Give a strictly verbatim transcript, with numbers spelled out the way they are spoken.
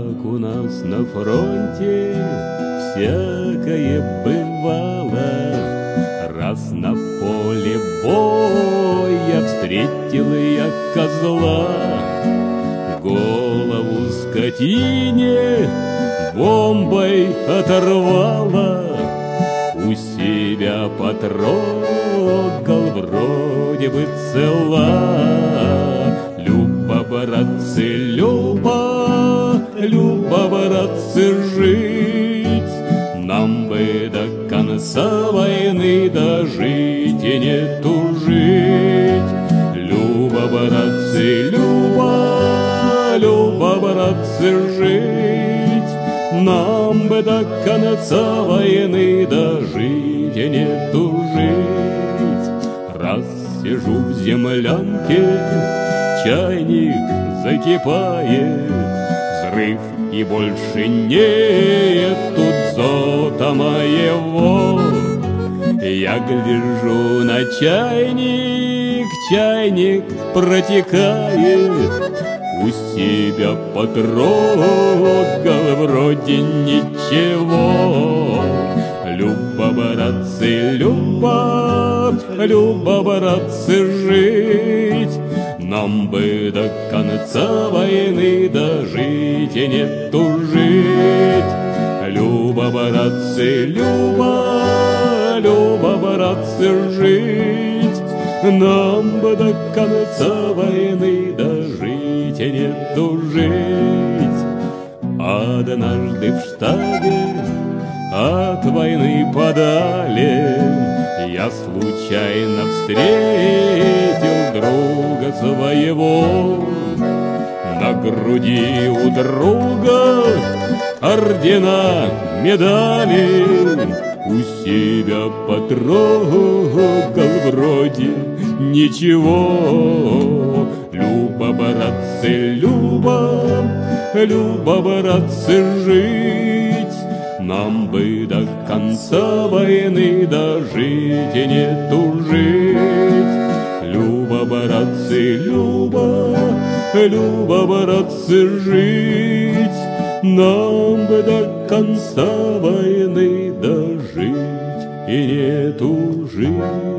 как у нас на фронте всякое бывало. Раз на поле боя встретил я козла, голову скотине бомбой оторвала. У себя потрогал, вроде бы цела. Люба, братцы, Люба, Люба, братцы, жить нам бы до конца войны дожить и не тужить. Люба, братцы, Люба, Люба, братцы, жить нам бы до конца войны дожить и не тужить. Раз сижу в землянке, чайник закипает, взрыв и больше нет тут золота моего. Я гляжу на чайник, чайник протекает. У себя потрогал, вроде ничего. Люба, братцы, Люба, Люба, братцы, жить нам бы до конца войны дожить и не тужить. Люба, братцы, Люба, Люба, братцы, жить нам бы до конца войны дожить и не тужить. Однажды в штабе от войны подали я случайно встретил друга своего. На груди у друга ордена, медали, у себя потрогал, вроде ничего. Люба, братцы, Люба, Люба, братцы, жить нам бы до конца войны дожить и не тужить. Люба, братцы, Люба, Люба, братцы, жить нам бы до конца войны дожить и не тужить.